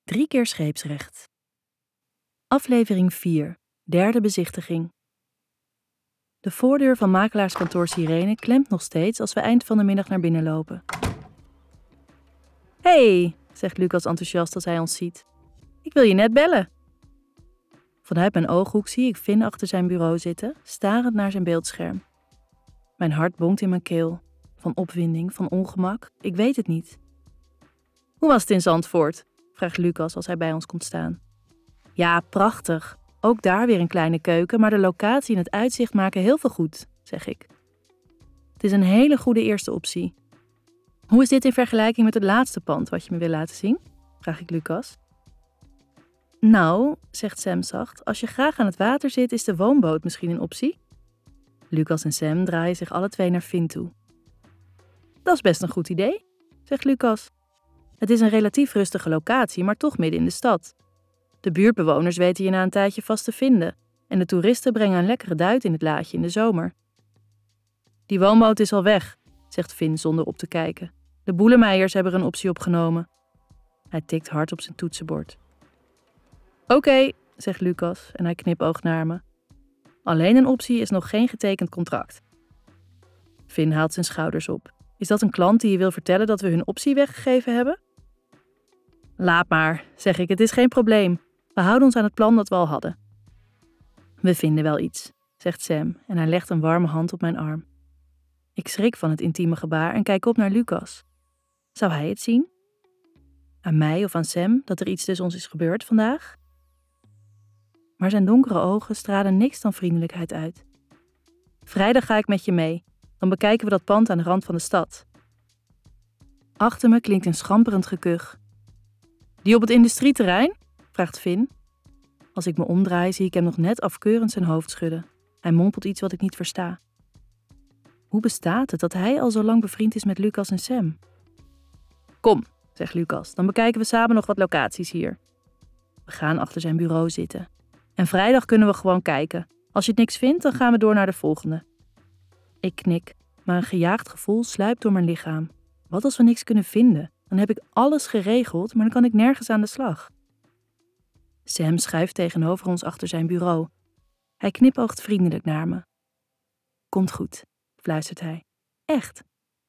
3 keer scheepsrecht. Aflevering 4, derde bezichtiging. De voordeur van makelaarskantoor Sirene klemt nog steeds als we eind van de middag naar binnen lopen. Hey, zegt Lucas enthousiast als hij ons ziet. Ik wil je net bellen. Vanuit mijn ooghoek zie ik Finn achter zijn bureau zitten, starend naar zijn beeldscherm. Mijn hart bonkt in mijn keel. Van opwinding, van ongemak, ik weet het niet. Hoe was het in Zandvoort? Vraagt Lucas als hij bij ons komt staan. Ja, prachtig. Ook daar weer een kleine keuken, maar de locatie en het uitzicht maken heel veel goed, zeg ik. Het is een hele goede eerste optie. Hoe is dit in vergelijking met het laatste pand wat je me wil laten zien? Vraag ik Lucas. Nou, zegt Sam zacht, als je graag aan het water zit, is de woonboot misschien een optie? Lucas en Sam draaien zich alle twee naar Finn toe. Dat is best een goed idee, zegt Lucas. Het is een relatief rustige locatie, maar toch midden in de stad. De buurtbewoners weten je na een tijdje vast te vinden en de toeristen brengen een lekkere duit in het laadje in de zomer. Die woonboot is al weg, zegt Finn zonder op te kijken. De Boelemeijers hebben er een optie opgenomen. Hij tikt hard op zijn toetsenbord. Oké, zegt Lucas en hij knipoogt naar me. Alleen een optie is nog geen getekend contract. Finn haalt zijn schouders op. Is dat een klant die je wil vertellen dat we hun optie weggegeven hebben? Laat maar, zeg ik, het is geen probleem. We houden ons aan het plan dat we al hadden. We vinden wel iets, zegt Sam en hij legt een warme hand op mijn arm. Ik schrik van het intieme gebaar en kijk op naar Lucas. Zou hij het zien? Aan mij of aan Sam dat er iets tussen ons is gebeurd vandaag? Maar zijn donkere ogen stralen niks dan vriendelijkheid uit. Vrijdag ga ik met je mee. Dan bekijken we dat pand aan de rand van de stad. Achter me klinkt een schamperend gekuch. Die op het industrieterrein? Vraagt Finn. Als ik me omdraai zie ik hem nog net afkeurend zijn hoofd schudden. Hij mompelt iets wat ik niet versta. Hoe bestaat het dat hij al zo lang bevriend is met Lucas en Sam? Kom, zegt Lucas, dan bekijken we samen nog wat locaties hier. We gaan achter zijn bureau zitten. En vrijdag kunnen we gewoon kijken. Als je het niks vindt, dan gaan we door naar de volgende. Ik knik, maar een gejaagd gevoel sluipt door mijn lichaam. Wat als we niks kunnen vinden? Dan heb ik alles geregeld, maar dan kan ik nergens aan de slag. Sam schuift tegenover ons achter zijn bureau. Hij knipoogt vriendelijk naar me. Komt goed, fluistert hij. Echt.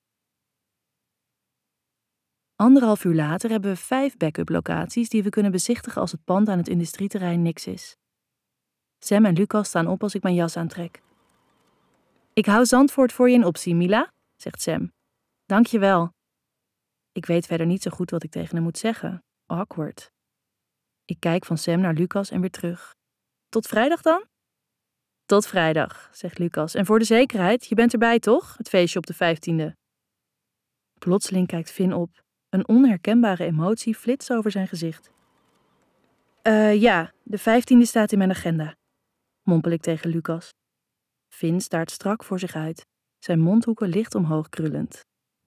1,5 uur later hebben we 5 backup locaties die we kunnen bezichtigen als het pand aan het industrieterrein niks is. Sam en Lucas staan op als ik mijn jas aantrek. Ik hou Zandvoort voor je in optie, Mila, zegt Sam. Dank je wel. Ik weet verder niet zo goed wat ik tegen hem moet zeggen. Awkward. Ik kijk van Sam naar Lucas en weer terug. Tot vrijdag dan? Tot vrijdag, zegt Lucas. En voor de zekerheid, je bent erbij toch? Het feestje op de 15e. Plotseling kijkt Finn op. Een onherkenbare emotie flitst over zijn gezicht. Ja, de 15e staat in mijn agenda, mompel ik tegen Lucas. Finn staart strak voor zich uit, zijn mondhoeken licht omhoog krullend.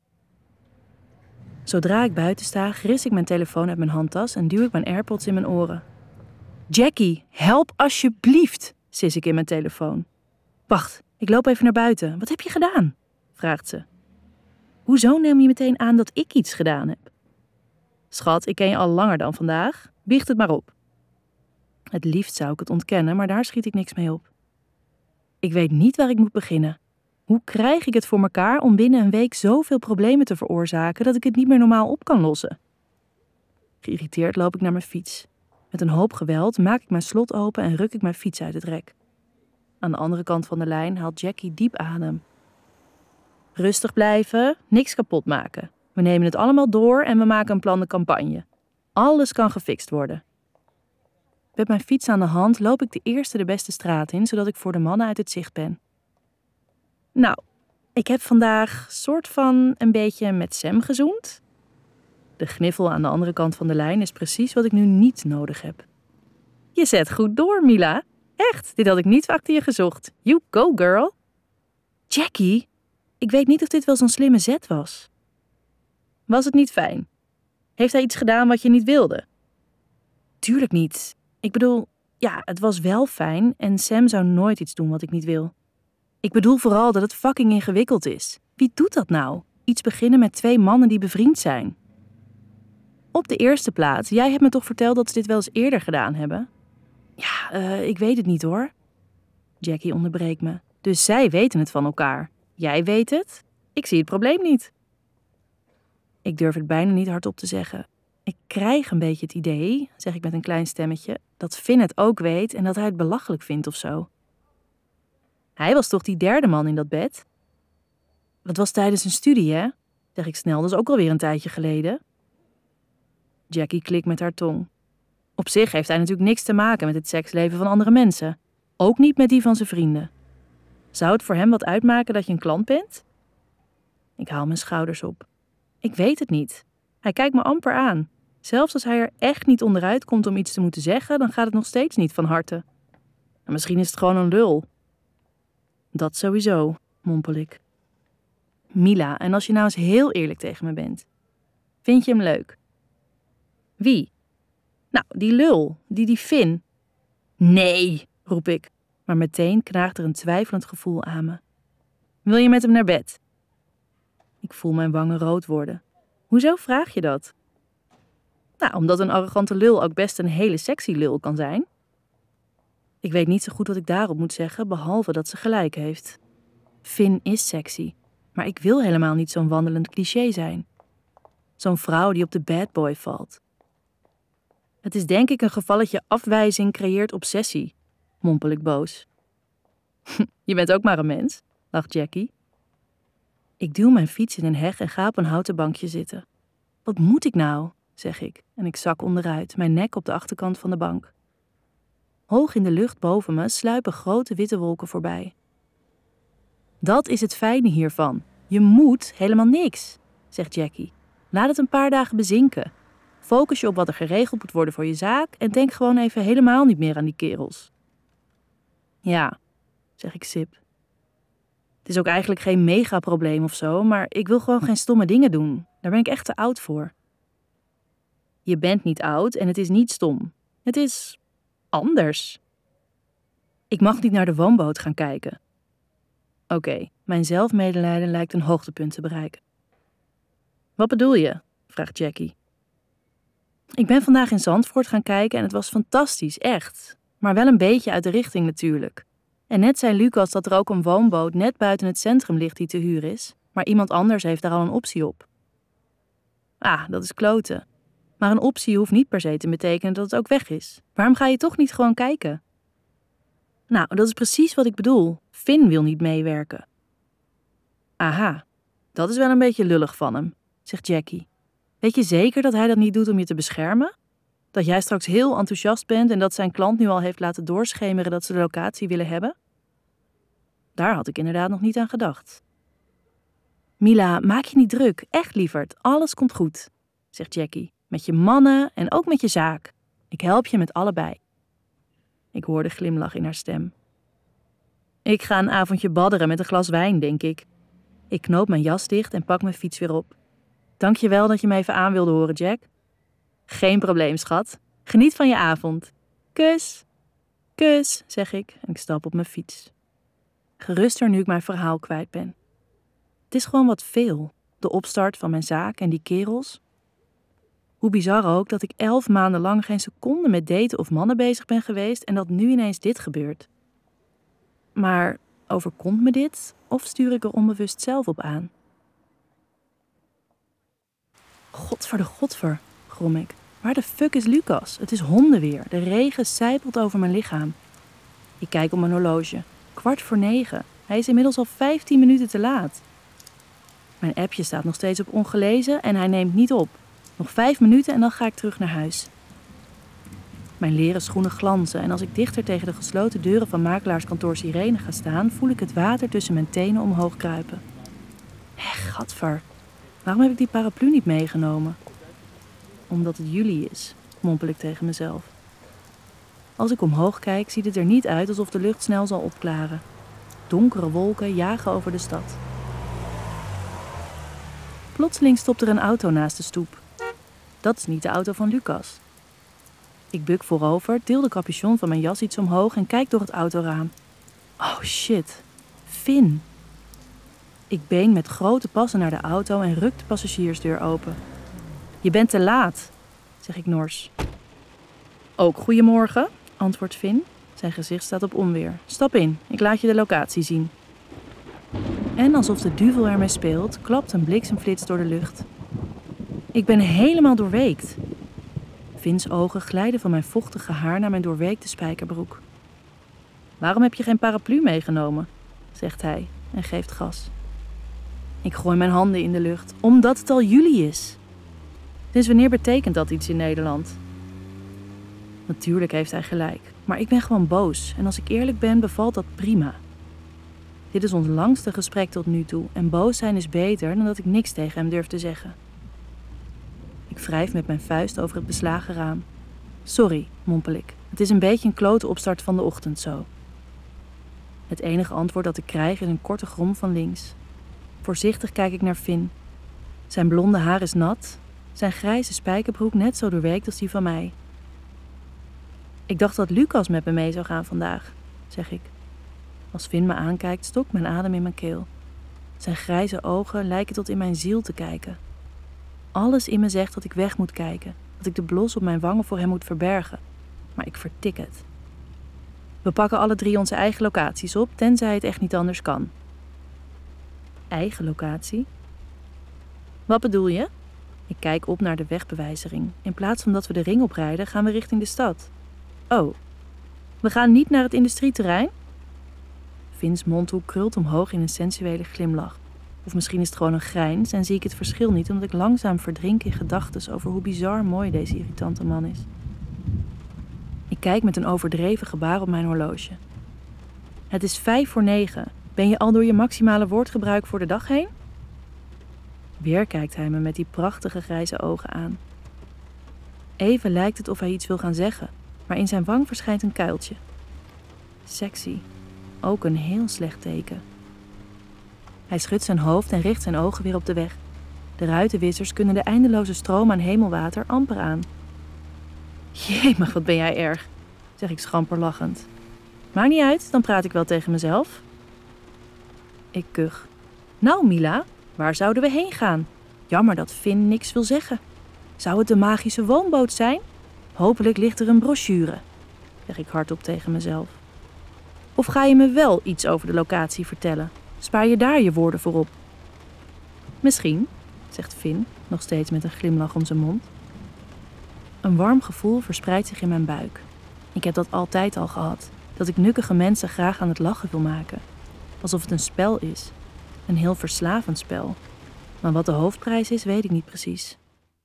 Zodra ik buiten sta, gris ik mijn telefoon uit mijn handtas en duw ik mijn AirPods in mijn oren. Jackie, help alsjeblieft, sis ik in mijn telefoon. Wacht, ik loop even naar buiten. Wat heb je gedaan? Vraagt ze. Hoezo neem je meteen aan dat ik iets gedaan heb? Schat, ik ken je al langer dan vandaag. Biecht het maar op. Het liefst zou ik het ontkennen, maar daar schiet ik niks mee op. Ik weet niet waar ik moet beginnen. Hoe krijg ik het voor elkaar om binnen een week zoveel problemen te veroorzaken dat ik het niet meer normaal op kan lossen? Geïrriteerd loop ik naar mijn fiets. Met een hoop geweld maak ik mijn slot open en ruk ik mijn fiets uit het rek. Aan de andere kant van de lijn haalt Jackie diep adem. Rustig blijven, niks kapot maken. We nemen het allemaal door en we maken een plan de campagne. Alles kan gefixt worden. Met mijn fiets aan de hand loop ik de eerste de beste straat in, zodat ik voor de mannen uit het zicht ben. Nou, ik heb vandaag soort van een beetje met Sam gezoend. De gniffel aan de andere kant van de lijn is precies wat ik nu niet nodig heb. Je zet goed door, Mila. Echt, dit had ik niet achter je gezocht. You go, girl. Jackie, ik weet niet of dit wel zo'n slimme zet was. Was het niet fijn? Heeft hij iets gedaan wat je niet wilde? Tuurlijk niet. Ik bedoel, ja, het was wel fijn en Sam zou nooit iets doen wat ik niet wil. Ik bedoel vooral dat het fucking ingewikkeld is. Wie doet dat nou? Iets beginnen met 2 mannen die bevriend zijn. Op de eerste plaats, jij hebt me toch verteld dat ze dit wel eens eerder gedaan hebben? Ja, ik weet het niet hoor. Jackie onderbreekt me. Dus zij weten het van elkaar. Jij weet het? Ik zie het probleem niet. Ik durf het bijna niet hardop te zeggen. Ik krijg een beetje het idee, zeg ik met een klein stemmetje, dat Finn het ook weet en dat hij het belachelijk vindt of zo. Hij was toch die derde man in dat bed? Dat was tijdens een studie, hè? Zeg ik snel, dat is ook alweer een tijdje geleden. Jackie klikt met haar tong. Op zich heeft hij natuurlijk niks te maken met het seksleven van andere mensen. Ook niet met die van zijn vrienden. Zou het voor hem wat uitmaken dat je een klant bent? Ik haal mijn schouders op. Ik weet het niet. Hij kijkt me amper aan. Zelfs als hij er echt niet onderuit komt om iets te moeten zeggen, dan gaat het nog steeds niet van harte. En misschien is het gewoon een lul. Dat sowieso, mompel ik. Mila, en als je nou eens heel eerlijk tegen me bent. Vind je hem leuk? Wie? Nou, die lul, die Finn. Nee, roep ik, maar meteen knaagt er een twijfelend gevoel aan me. Wil je met hem naar bed? Ik voel mijn wangen rood worden. Hoezo vraag je dat? Nou, omdat een arrogante lul ook best een hele sexy lul kan zijn. Ik weet niet zo goed wat ik daarop moet zeggen, behalve dat ze gelijk heeft. Finn is sexy, maar ik wil helemaal niet zo'n wandelend cliché zijn. Zo'n vrouw die op de bad boy valt. Het is denk ik een gevalletje afwijzing creëert obsessie, mompel ik boos. Je bent ook maar een mens, lacht Jackie. Ik duw mijn fiets in een heg en ga op een houten bankje zitten. Wat moet ik nou, zeg ik, en ik zak onderuit, mijn nek op de achterkant van de bank. Hoog in de lucht boven me sluipen grote witte wolken voorbij. Dat is het fijne hiervan. Je moet helemaal niks, zegt Jackie. Laat het een paar dagen bezinken. Focus je op wat er geregeld moet worden voor je zaak en denk gewoon even helemaal niet meer aan die kerels. Ja, zeg ik sip. Het is ook eigenlijk geen megaprobleem of zo, maar ik wil gewoon geen stomme dingen doen. Daar ben ik echt te oud voor. Je bent niet oud en het is niet stom. Het is anders. Ik mag niet naar de woonboot gaan kijken. Oké, mijn zelfmedelijden lijkt een hoogtepunt te bereiken. Wat bedoel je? Vraagt Jackie. Ik ben vandaag in Zandvoort gaan kijken en het was fantastisch, echt. Maar wel een beetje uit de richting natuurlijk. En net zei Lucas dat er ook een woonboot net buiten het centrum ligt die te huur is, maar iemand anders heeft daar al een optie op. Ah, dat is kloten. Maar een optie hoeft niet per se te betekenen dat het ook weg is. Waarom ga je toch niet gewoon kijken? Nou, dat is precies wat ik bedoel. Finn wil niet meewerken. Aha, dat is wel een beetje lullig van hem, zegt Jackie. Weet je zeker dat hij dat niet doet om je te beschermen? Dat jij straks heel enthousiast bent en dat zijn klant nu al heeft laten doorschemeren dat ze de locatie willen hebben? Daar had ik inderdaad nog niet aan gedacht. Mila, maak je niet druk. Echt lieverd, alles komt goed, zegt Jackie. Met je mannen en ook met je zaak. Ik help je met allebei. Ik hoor de glimlach in haar stem. Ik ga een avondje badderen met een glas wijn, denk ik. Ik knoop mijn jas dicht en pak mijn fiets weer op. Dank je wel dat je me even aan wilde horen, Jack. Geen probleem, schat. Geniet van je avond. Kus. Kus, zeg ik en ik stap op mijn fiets. Geruster nu ik mijn verhaal kwijt ben. Het is gewoon wat veel, de opstart van mijn zaak en die kerels. Hoe bizar ook dat ik 11 maanden lang geen seconde met daten of mannen bezig ben geweest en dat nu ineens dit gebeurt. Maar overkomt me dit of stuur ik er onbewust zelf op aan? Godver, grom ik. Waar de fuck is Lucas? Het is hondenweer. De regen sijpelt over mijn lichaam. Ik kijk op mijn horloge. 8:45. Hij is inmiddels al 15 minuten te laat. Mijn appje staat nog steeds op ongelezen en hij neemt niet op. Nog 5 minuten en dan ga ik terug naar huis. Mijn leren schoenen glanzen en als ik dichter tegen de gesloten deuren van makelaarskantoor Sirene ga staan, voel ik het water tussen mijn tenen omhoog kruipen. Gadver. Waarom heb ik die paraplu niet meegenomen? Omdat het juli is, mompel ik tegen mezelf. Als ik omhoog kijk, ziet het er niet uit alsof de lucht snel zal opklaren. Donkere wolken jagen over de stad. Plotseling stopt er een auto naast de stoep. Dat is niet de auto van Lucas. Ik buk voorover, til de capuchon van mijn jas iets omhoog en kijk door het autoraam. Oh shit, Finn. Ik been met grote passen naar de auto en ruk de passagiersdeur open. Je bent te laat, zeg ik nors. Ook goedemorgen, antwoordt Finn. Zijn gezicht staat op onweer. Stap in, ik laat je de locatie zien. En alsof de duivel ermee speelt, klapt een bliksemflits door de lucht. Ik ben helemaal doorweekt. Finns ogen glijden van mijn vochtige haar naar mijn doorweekte spijkerbroek. Waarom heb je geen paraplu meegenomen? Zegt hij en geeft gas. Ik gooi mijn handen in de lucht, omdat het al juli is. Sinds wanneer betekent dat iets in Nederland? Natuurlijk heeft hij gelijk, maar ik ben gewoon boos en als ik eerlijk ben bevalt dat prima. Dit is ons langste gesprek tot nu toe en boos zijn is beter dan dat ik niks tegen hem durf te zeggen. Ik wrijf met mijn vuist over het beslagen raam. Sorry, mompel ik. Het is een beetje een klote opstart van de ochtend zo. Het enige antwoord dat ik krijg is een korte grom van links. Voorzichtig kijk ik naar Finn. Zijn blonde haar is nat, zijn grijze spijkerbroek net zo doorweekt als die van mij. Ik dacht dat Lucas met me mee zou gaan vandaag, zeg ik. Als Finn me aankijkt, stokt mijn adem in mijn keel. Zijn grijze ogen lijken tot in mijn ziel te kijken. Alles in me zegt dat ik weg moet kijken, dat ik de blos op mijn wangen voor hem moet verbergen. Maar ik vertik het. We pakken alle 3 onze eigen locaties op, tenzij het echt niet anders kan. Eigen locatie? Wat bedoel je? Ik kijk op naar de wegbewijzering. In plaats van dat we de ring oprijden, gaan we richting de stad. Oh, we gaan niet naar het industrieterrein? Finns mondhoek krult omhoog in een sensuele glimlach. Of misschien is het gewoon een grijns en zie ik het verschil niet omdat ik langzaam verdrink in gedachtes over hoe bizar mooi deze irritante man is. Ik kijk met een overdreven gebaar op mijn horloge. Het is 8:55. Ben je al door je maximale woordgebruik voor de dag heen? Weer kijkt hij me met die prachtige grijze ogen aan. Even lijkt het of hij iets wil gaan zeggen, maar in zijn wang verschijnt een kuiltje. Sexy. Ook een heel slecht teken. Hij schudt zijn hoofd en richt zijn ogen weer op de weg. De ruitenwissers kunnen de eindeloze stroom aan hemelwater amper aan. Jemig, wat ben jij erg, zeg ik schamper lachend. Maakt niet uit, dan praat ik wel tegen mezelf. Ik kuch. Nou Mila, waar zouden we heen gaan? Jammer dat Finn niks wil zeggen. Zou het de magische woonboot zijn? Hopelijk ligt er een brochure, zeg ik hardop tegen mezelf. Of ga je me wel iets over de locatie vertellen? Spaar je daar je woorden voor op? Misschien, zegt Finn, nog steeds met een glimlach om zijn mond. Een warm gevoel verspreidt zich in mijn buik. Ik heb dat altijd al gehad, dat ik nukkige mensen graag aan het lachen wil maken. Alsof het een spel is. Een heel verslavend spel. Maar wat de hoofdprijs is, weet ik niet precies.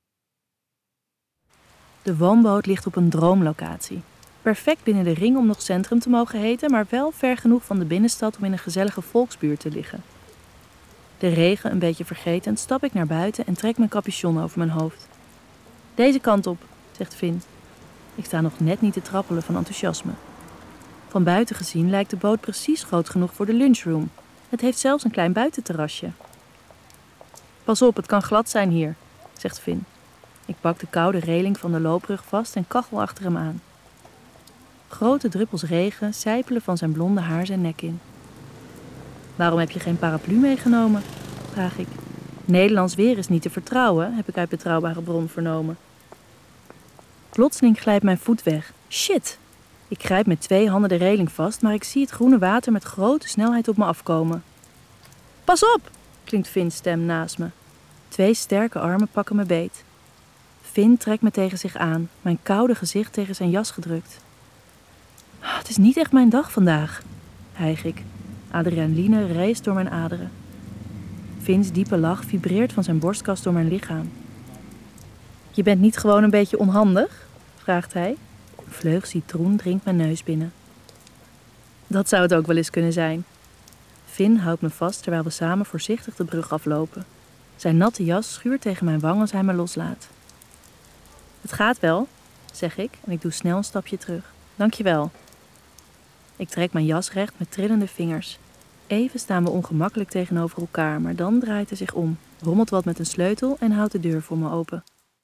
De woonboot ligt op een droomlocatie. Perfect binnen de ring om nog centrum te mogen heten, maar wel ver genoeg van de binnenstad om in een gezellige volksbuurt te liggen. De regen een beetje vergetend stap ik naar buiten en trek mijn capuchon over mijn hoofd. Deze kant op, zegt Finn. Ik sta nog net niet te trappelen van enthousiasme. Van buiten gezien lijkt de boot precies groot genoeg voor de lunchroom. Het heeft zelfs een klein buitenterrasje. Pas op, het kan glad zijn hier, zegt Finn. Ik pak de koude reling van de loopbrug vast en kachel achter hem aan. Grote druppels regen sijpelen van zijn blonde haar zijn nek in. Waarom heb je geen paraplu meegenomen? Vraag ik. Nederlands weer is niet te vertrouwen, heb ik uit betrouwbare bron vernomen. Plotseling glijdt mijn voet weg. Shit! Ik grijp met 2 handen de reling vast, maar ik zie het groene water met grote snelheid op me afkomen. Pas op! Klinkt Finns stem naast me. 2 sterke armen pakken me beet. Finn trekt me tegen zich aan, mijn koude gezicht tegen zijn jas gedrukt. Het is niet echt mijn dag vandaag, hijg ik. Adrenaline race door mijn aderen. Finns diepe lach vibreert van zijn borstkas door mijn lichaam. Je bent niet gewoon een beetje onhandig? Vraagt hij. Een vleug citroen dringt mijn neus binnen. Dat zou het ook wel eens kunnen zijn. Finn houdt me vast terwijl we samen voorzichtig de brug aflopen. Zijn natte jas schuurt tegen mijn wang als hij me loslaat. Het gaat wel, zeg ik en ik doe snel een stapje terug. Dankjewel. Ik trek mijn jas recht met trillende vingers. Even staan we ongemakkelijk tegenover elkaar, maar dan draait hij zich om, rommelt wat met een sleutel en houdt de deur voor me open.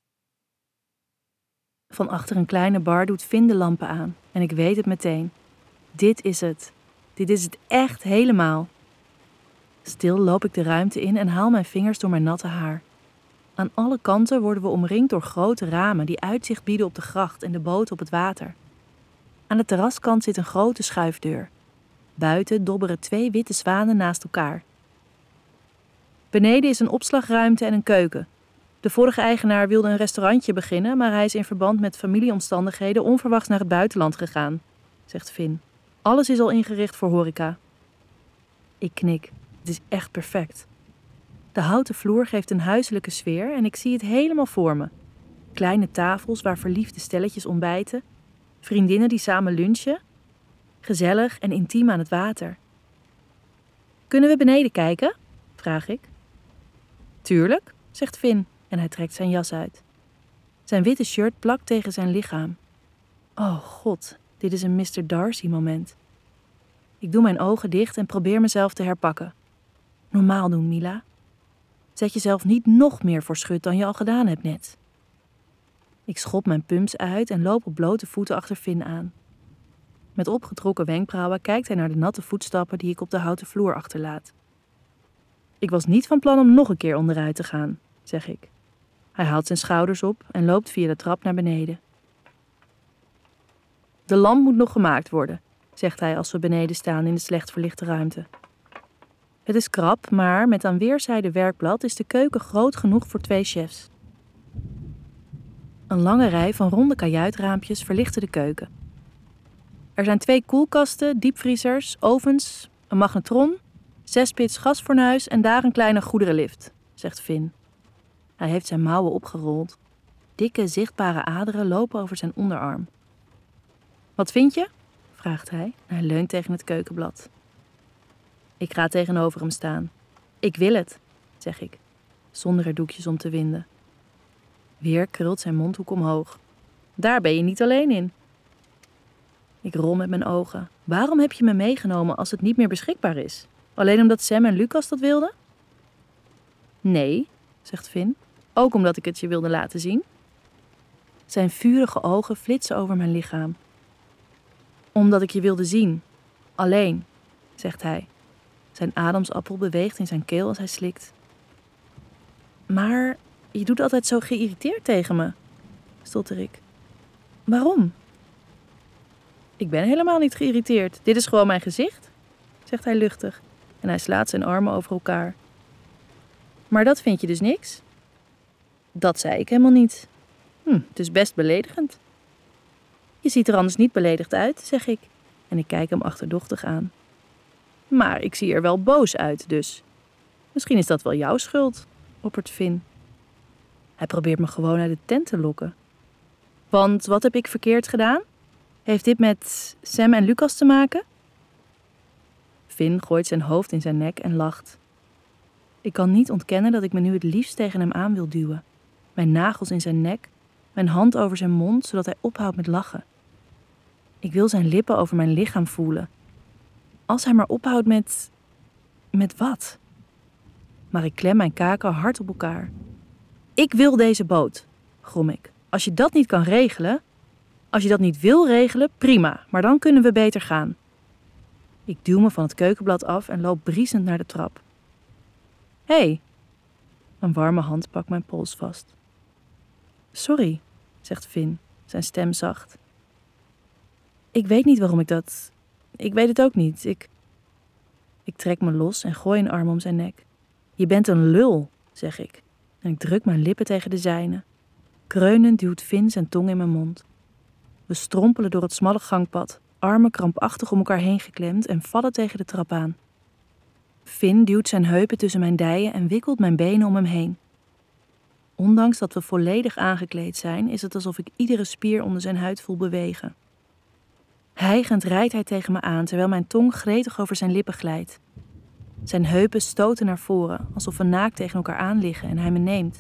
Van achter een kleine bar doet Finn de lampen aan en ik weet het meteen. Dit is het. Dit is het echt helemaal. Stil loop ik de ruimte in en haal mijn vingers door mijn natte haar. Aan alle kanten worden we omringd door grote ramen die uitzicht bieden op de gracht en de boot op het water. Aan de terraskant zit een grote schuifdeur. Buiten dobberen 2 witte zwanen naast elkaar. Beneden is een opslagruimte en een keuken. De vorige eigenaar wilde een restaurantje beginnen, maar hij is in verband met familieomstandigheden onverwachts naar het buitenland gegaan, zegt Finn. Alles is al ingericht voor horeca. Ik knik. Het is echt perfect. De houten vloer geeft een huiselijke sfeer en ik zie het helemaal voor me. Kleine tafels waar verliefde stelletjes ontbijten, vriendinnen die samen lunchen, gezellig en intiem aan het water. Kunnen we beneden kijken? Vraag ik. Tuurlijk, zegt Finn en hij trekt zijn jas uit. Zijn witte shirt plakt tegen zijn lichaam. Oh god, dit is een Mr. Darcy-moment. Ik doe mijn ogen dicht en probeer mezelf te herpakken. Normaal doen, Mila. Zet jezelf niet nog meer voor schut dan je al gedaan hebt net. Ik schop mijn pumps uit en loop op blote voeten achter Finn aan. Met opgetrokken wenkbrauwen kijkt hij naar de natte voetstappen die ik op de houten vloer achterlaat. Ik was niet van plan om nog een keer onderuit te gaan, zeg ik. Hij haalt zijn schouders op en loopt via de trap naar beneden. De lamp moet nog gemaakt worden, zegt hij als we beneden staan in de slecht verlichte ruimte. Het is krap, maar met aan weerszijden werkblad is de keuken groot genoeg voor 2 chefs. Een lange rij van ronde kajuitraampjes verlichten de keuken. Er zijn 2 koelkasten, diepvriezers, ovens, een magnetron, 6-pits gasfornuis en daar een kleine goederenlift, zegt Finn. Hij heeft zijn mouwen opgerold. Dikke, zichtbare aderen lopen over zijn onderarm. Wat vind je? Vraagt hij en hij leunt tegen het keukenblad. Ik ga tegenover hem staan. Ik wil het, zeg ik, zonder er doekjes om te winden. Weer krult zijn mondhoek omhoog. Daar ben je niet alleen in. Ik rol met mijn ogen. Waarom heb je me meegenomen als het niet meer beschikbaar is? Alleen omdat Sam en Lucas dat wilden? Nee, zegt Finn. Ook omdat ik het je wilde laten zien. Zijn vurige ogen flitsen over mijn lichaam. Omdat ik je wilde zien. Alleen, zegt hij. Zijn ademsappel beweegt in zijn keel als hij slikt. Maar je doet altijd zo geïrriteerd tegen me, stotter ik. Waarom? Ik ben helemaal niet geïrriteerd. Dit is gewoon mijn gezicht, zegt hij luchtig. En hij slaat zijn armen over elkaar. Maar dat vind je dus niks? Dat zei ik helemaal niet. Het is best beledigend. Je ziet er anders niet beledigd uit, zeg ik. En ik kijk hem achterdochtig aan. Maar ik zie er wel boos uit, dus. Misschien is dat wel jouw schuld, oppert Finn. Hij probeert me gewoon uit de tent te lokken. Want wat heb ik verkeerd gedaan? Heeft dit met Sam en Lucas te maken? Finn gooit zijn hoofd in zijn nek en lacht. Ik kan niet ontkennen dat ik me nu het liefst tegen hem aan wil duwen. Mijn nagels in zijn nek, mijn hand over zijn mond, zodat hij ophoudt met lachen. Ik wil zijn lippen over mijn lichaam voelen. Als hij maar ophoudt met... Met wat? Maar ik klem mijn kaken hard op elkaar. Ik wil deze boot, grom ik. Als je dat niet kan regelen... Als je dat niet wil regelen, prima, maar dan kunnen we beter gaan. Ik duw me van het keukenblad af en loop briesend naar de trap. Hé! Een warme hand pakt mijn pols vast. Sorry, zegt Finn, zijn stem zacht. Ik weet niet waarom ik dat... Ik weet het ook niet. Ik trek me los en gooi een arm om zijn nek. Je bent een lul, zeg ik. En ik druk mijn lippen tegen de zijne. Kreunend duwt Finn zijn tong in mijn mond. We strompelen door het smalle gangpad, armen krampachtig om elkaar heen geklemd en vallen tegen de trap aan. Finn duwt zijn heupen tussen mijn dijen en wikkelt mijn benen om hem heen. Ondanks dat we volledig aangekleed zijn, is het alsof ik iedere spier onder zijn huid voel bewegen. Hijgend rijdt hij tegen me aan, terwijl mijn tong gretig over zijn lippen glijdt. Zijn heupen stoten naar voren, alsof we naakt tegen elkaar aan liggen en hij me neemt.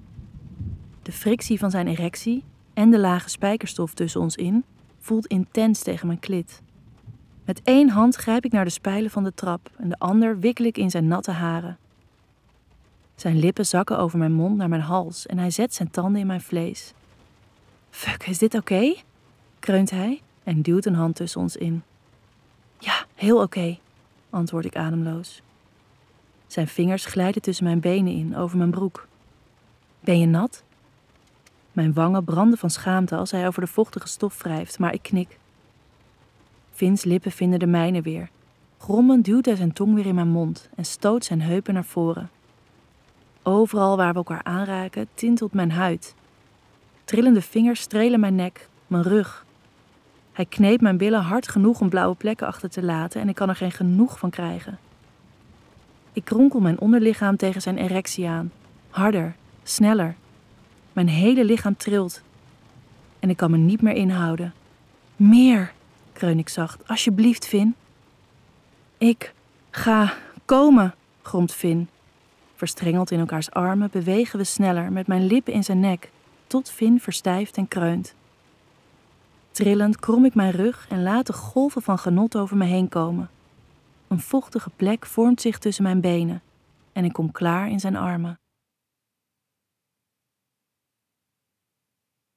De frictie van zijn erectie en de lage spijkerstof tussen ons in voelt intens tegen mijn klit. Met 1 hand grijp ik naar de spijlen van de trap en de ander wikkel ik in zijn natte haren. Zijn lippen zakken over mijn mond naar mijn hals en hij zet zijn tanden in mijn vlees. Fuck, is dit oké? Kreunt hij en duwt een hand tussen ons in. Ja, heel oké, antwoord ik ademloos. Zijn vingers glijden tussen mijn benen in, over mijn broek. Ben je nat? Mijn wangen branden van schaamte als hij over de vochtige stof wrijft, maar ik knik. Fins lippen vinden de mijne weer. Grommend duwt hij zijn tong weer in mijn mond en stoot zijn heupen naar voren. Overal waar we elkaar aanraken, tintelt mijn huid. Trillende vingers strelen mijn nek, mijn rug. Hij kneedt mijn billen hard genoeg om blauwe plekken achter te laten en ik kan er geen genoeg van krijgen. Ik kronkel mijn onderlichaam tegen zijn erectie aan. Harder, sneller. Mijn hele lichaam trilt. En ik kan me niet meer inhouden. Meer, kreun ik zacht. Alsjeblieft, Finn. Ik ga komen, gromt Finn. Verstrengeld in elkaars armen bewegen we sneller met mijn lippen in zijn nek, tot Finn verstijft en kreunt. Trillend krom ik mijn rug en laat de golven van genot over me heen komen. Een vochtige plek vormt zich tussen mijn benen en ik kom klaar in zijn armen.